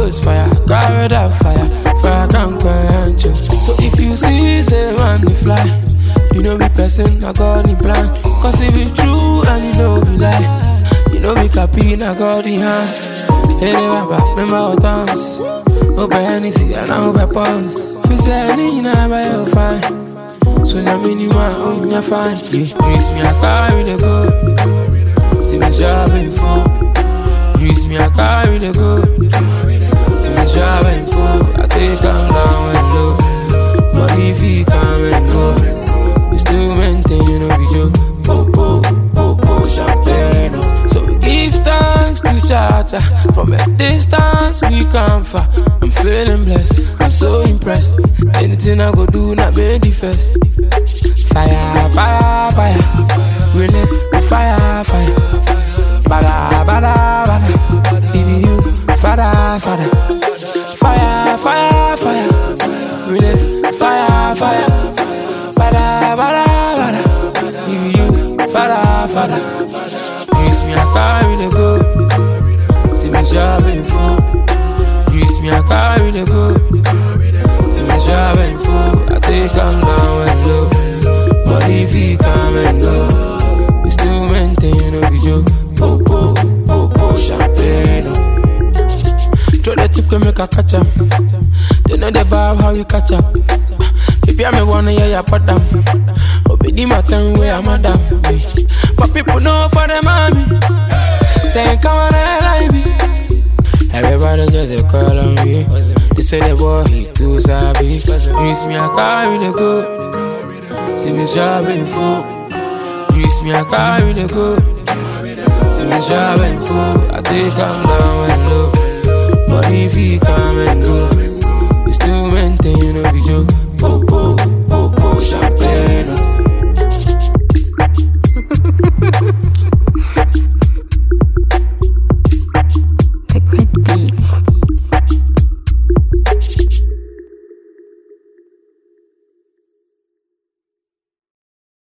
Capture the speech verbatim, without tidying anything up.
is fire, carry that fire, fire can't quench you. So if you see, say man, we fly. You know be person, I got the plan. Cause if it's true and you know we lie, you know we copy, I got the hand. Hey, Baba, remember our dance. Open Hennessy and I'm weapons. If you say anything, I'm by your fine. So now me you want, oh, you're fine. Yeah, use me, I carry the go. Till me job ain't full. Use me, I carry the go. Till me job ain't full. I take them down and low. Money if you come and go. We still maintain, you know, we joke. Popo, popo, champagne. So we give thanks to Chacha. From a distance, we come far. I'm feeling blessed, I'm so impressed. Anything I go do, not be the first. Fire, fire, fire. We lit, we fire, fire. Bada, bada, bada. Baby, you, fada, fada. Fire, fire, fire. We lit, fire, fire. Bada, bada, bada. Baby, you, fada, fada. Use me, I carry the go. Till me job ain't full. Use me, I carry the go. Till me job ain't full. I take them down and low. Money if you come and go. We still maintain, you know, we joke. Popo, popo, champagne. Throw the tip can make a catch up. They know the vibe how you catch up. If you me wanna hear your put them. Obey my time where I'm at them. But people know for the mommy. Saying come on and like me. Everybody just a call on me. They say the boy he too savvy. Use me, I carry the go. Till me job ain't full. Use me, I carry the go. Till me job ain't full. I take them down and low. Money if you come and go. We still maintain, you know, we joke.